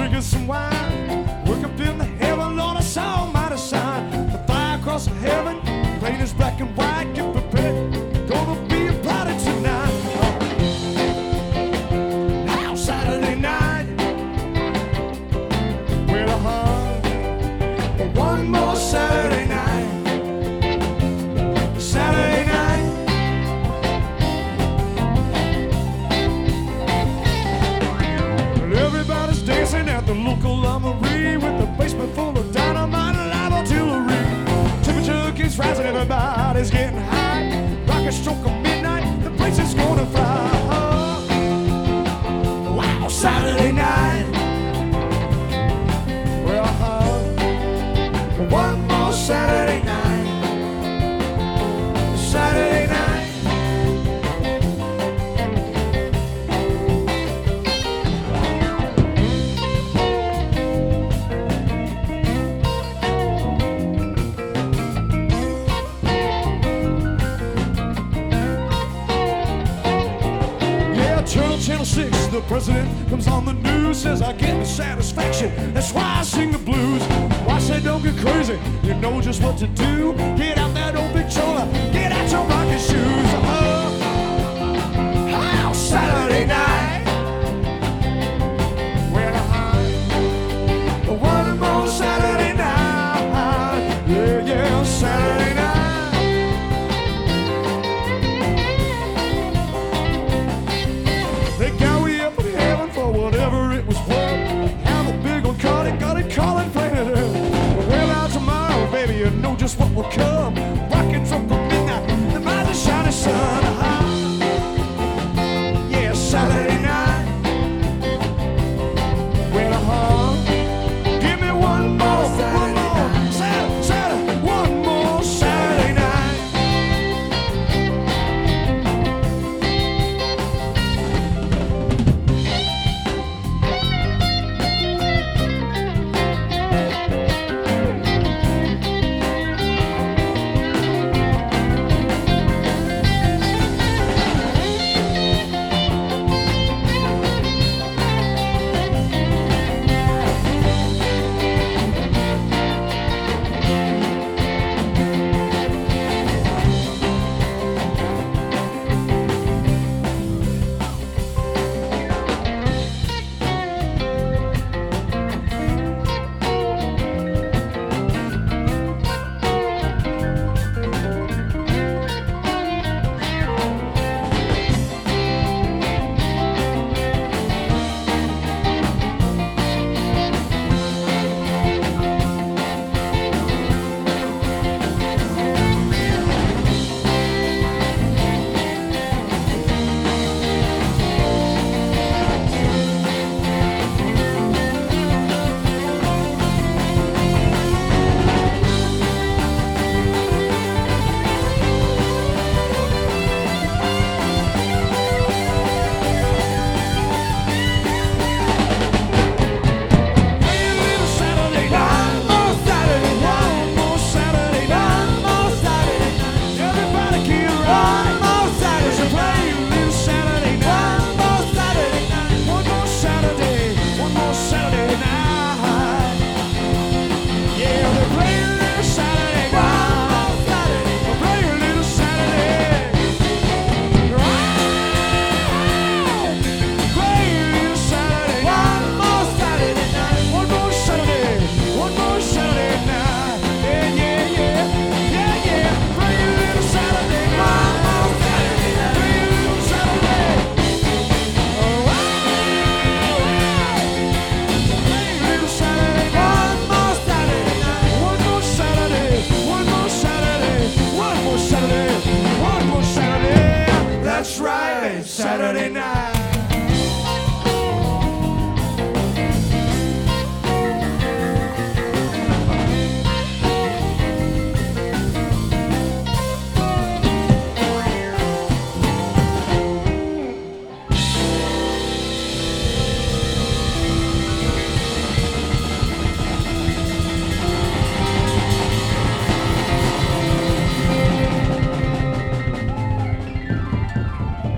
drinking some wine. Look up in the heaven, Lord, I saw a mighty sign. The fire across the heaven, rain is black and white. Get prepared, gonna be a party tonight. Now Saturday night, well, one more Saturday night. Saturday night. Well, everybody's dancing at the local armory with the basement full of dynamite and live artillery. Temperature keeps rising, everybody's getting high. Rocket stroke of midnight, the place is gonna fly. Wow, Saturday night. Well, one more Saturday night. Saturday night. Yeah, Channel 6, the president comes on the news, says I get the satisfaction, that's why I sing the blues. Why say don't get crazy, you know just what to do. Get out that old big trawler, get out